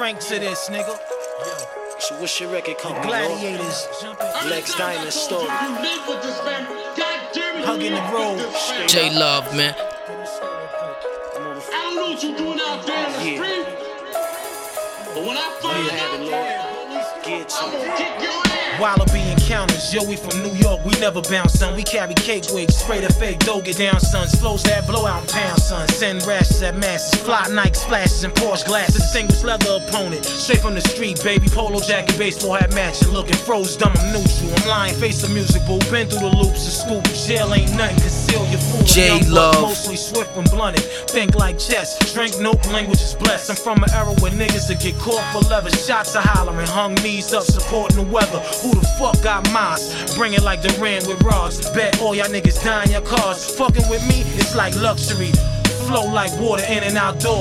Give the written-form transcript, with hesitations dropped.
drink to this, nigga. So what's your record company? Gladiators, Lex Diamond Story. Hugging the road. J Love, man. I don't know what you doing out there in the street, but when I find out, I'm gonna kick your ass. Wallaby encounters, yo, we from New York, we never bounce, son. We carry cake wigs, spray the fake dough, get down, sons. Flows that blow out in pound, son. Send rashes at masses, fly Nike splashes and Porsche glasses. Distinguished leather opponent, straight from the street, baby. Polo jacket, baseball hat matching, looking froze, dumb, I'm neutral. I'm lying, face the music, boo. Been through the loops and scoops. Jail ain't nothing, conceal your fool. J Love. Mostly swift and blunted, think like chess. Drink, nope, language is blessed. I'm from an era where niggas that get caught for leather. Shots are hollering, hung knees up, supporting the weather. Who the fuck got mines? Bring it like Duran with rods. Bet all y'all niggas dying your cars. Fucking with me, it's like luxury. Flow like water in and out doors.